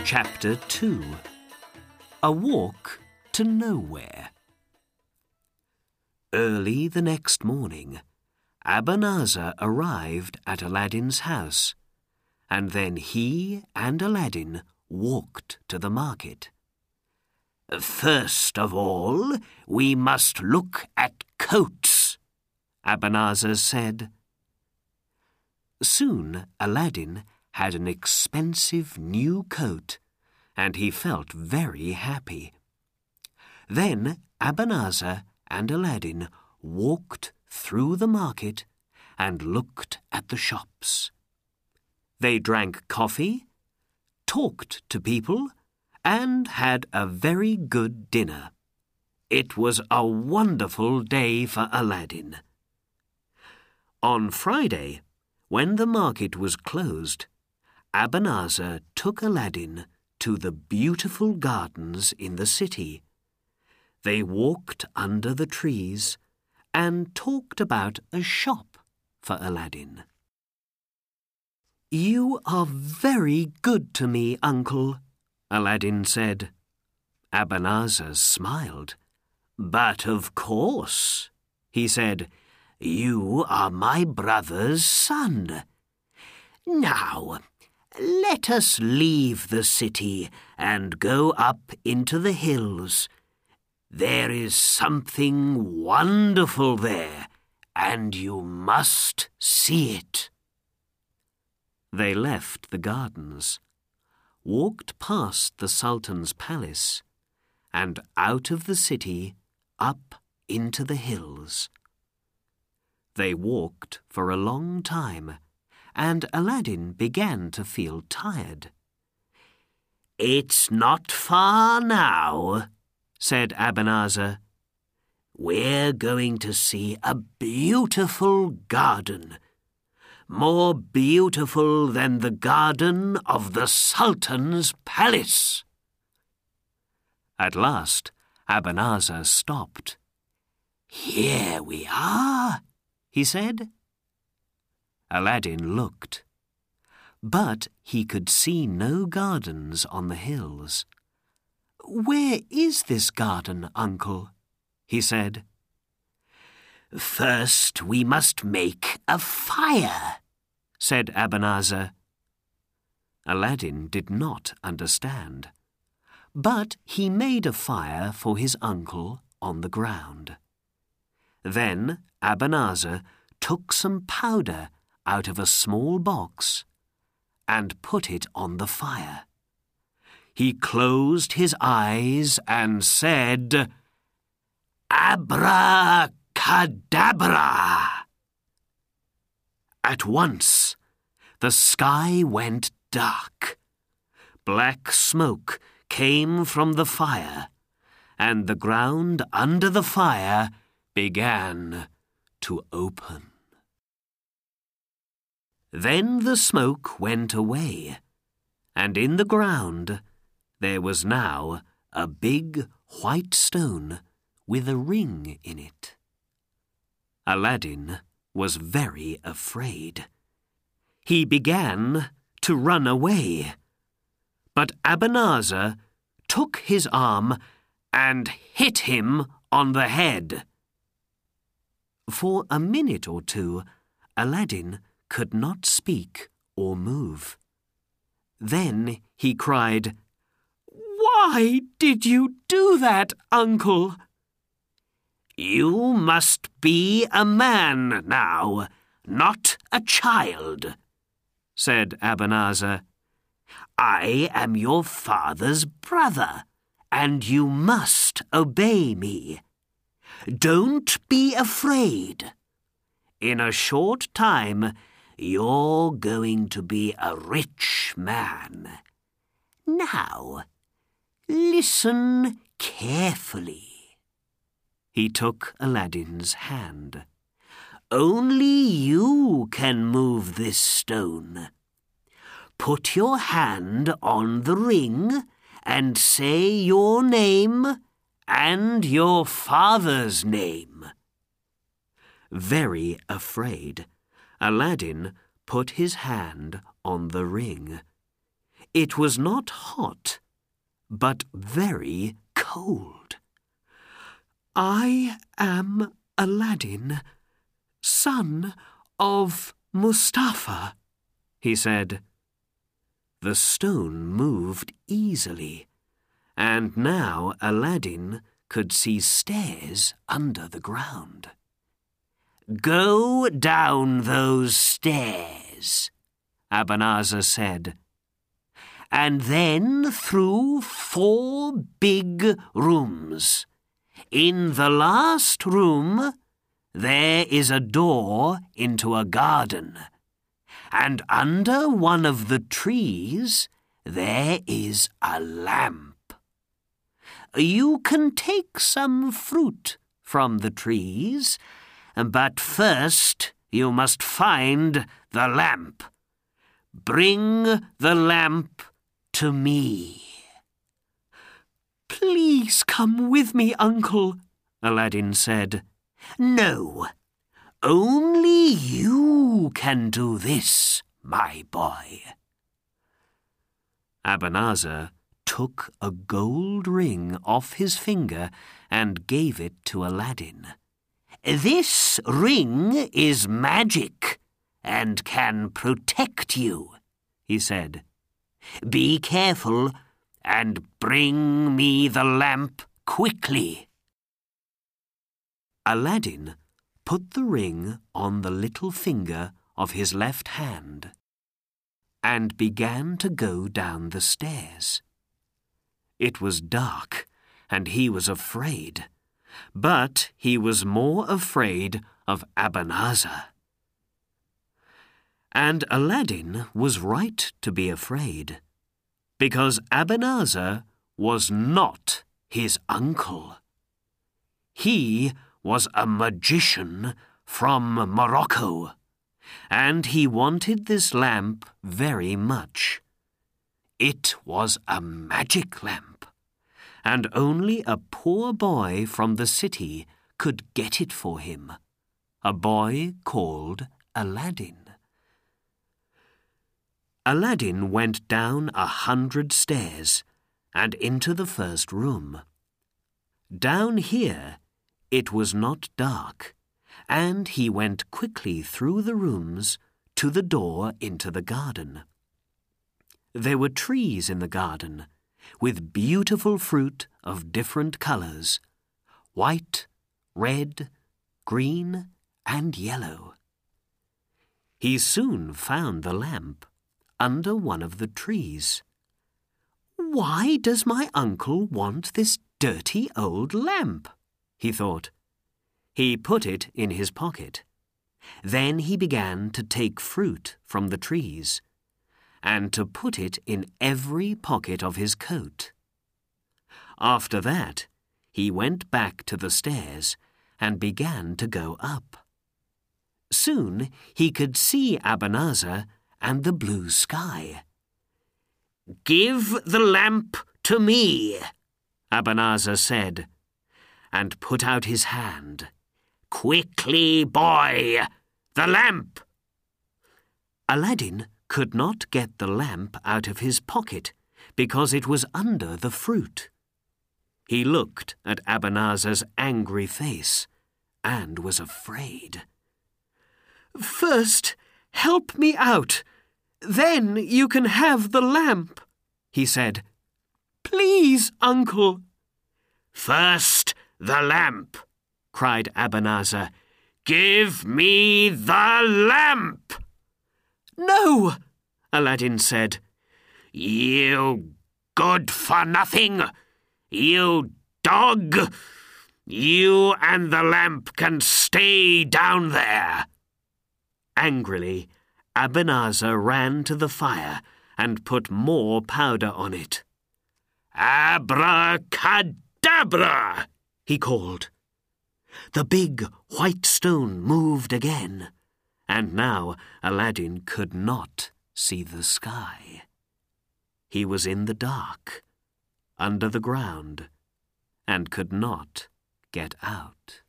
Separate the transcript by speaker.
Speaker 1: Chapter 2. A Walk to Nowhere. Early the next morning, Abanazar arrived at Aladdin's house, and then he and Aladdin walked to the market. "First of all, we must look at coats," Abanazar said. Soon Aladdin had an expensive new coat, and he felt very happy. Then Abanazar and Aladdin walked through the market and looked at the shops. They drank coffee, talked to people, and had a very good dinner. It was a wonderful day for Aladdin. On Friday, when the market was closed, Abanazar took Aladdin to the beautiful gardens in the city. They walked under the trees and talked about a shop for Aladdin. "You are very good to me, Uncle," Aladdin said. Abanazar smiled. "But of course," he said, "you are my brother's son. Now, let us leave the city and go up into the hills. There is something wonderful there, and you must see it." They left the gardens, walked past the Sultan's palace, and out of the city up into the hills. They walked for a long time, and Aladdin began to feel tired. "It's not far now," said Abanazar. "We're going to see a beautiful garden, more beautiful than the garden of the Sultan's palace." At last, Abanazar stopped. "Here we are," he said. Aladdin looked, but he could see no gardens on the hills. "Where is this garden, Uncle?" he said. "First we must make a fire," said Abanazar. Aladdin did not understand, but he made a fire for his uncle on the ground. Then Abanazar took some powder out of a small box and put it on the fire. He closed his eyes and said, "Abracadabra!" At once, the sky went dark. Black smoke came from the fire, and the ground under the fire began to open. Then the smoke went away, and in the ground there was now a big white stone with a ring in it. Aladdin was very afraid. He began to run away, but Abanazar took his arm and hit him on the head. For a minute or two, Aladdin could not speak or move. Then he cried, "Why did you do that, Uncle?" "You must be a man now, not a child," said Abanazar. "I am your father's brother, and you must obey me. Don't be afraid. In a short time, you're going to be a rich man. Now, listen carefully." He took Aladdin's hand. "Only you can move this stone. Put your hand on the ring and say your name and your father's name." Very afraid, Aladdin put his hand on the ring. It was not hot, but very cold. "I am Aladdin, son of Mustafa," he said. The stone moved easily, and now Aladdin could see stairs under the ground. "Go down those stairs," Abanazar said, "and then through 4 big rooms. In the last room, there is a door into a garden, and under one of the trees, there is a lamp. You can take some fruit from the trees, but first you must find the lamp. Bring the lamp to me." "Please come with me, Uncle," Aladdin said. "No, only you can do this, my boy." Abanazar took a gold ring off his finger and gave it to Aladdin. "This ring is magic and can protect you," he said. "Be careful and bring me the lamp quickly." Aladdin put the ring on the little finger of his left hand and began to go down the stairs. It was dark, and he was afraid, but he was more afraid of Abanazar. And Aladdin was right to be afraid, because Abanazar was not his uncle. He was a magician from Morocco, and he wanted this lamp very much. It was a magic lamp, and only a poor boy from the city could get it for him, a boy called Aladdin. Aladdin went down 100 stairs and into the first room. Down here it was not dark, and he went quickly through the rooms to the door into the garden. There were trees in the garden, with beautiful fruit of different colours, white, red, green, and yellow. He soon found the lamp under one of the trees. "Why does my uncle want this dirty old lamp?" he thought. He put it in his pocket. Then he began to take fruit from the trees and to put it in every pocket of his coat. After that, he went back to the stairs and began to go up. Soon he could see Abanazar and the blue sky. "Give the lamp to me," Abanazar said, and put out his hand. "Quickly, boy, the lamp!" Aladdin could not get the lamp out of his pocket because it was under the fruit. He looked at Abanazar's angry face and was afraid. "First, help me out. Then you can have the lamp," he said. "Please, Uncle." "First, the lamp," cried Abanazar. "Give me the lamp!" "No," Aladdin said. "You good-for-nothing! You dog! You and the lamp can stay down there." Angrily, Abanazar ran to the fire and put more powder on it. "Abracadabra!" he called. The big white stone moved again, and now Aladdin could not see the sky. He was in the dark, under the ground, and could not get out.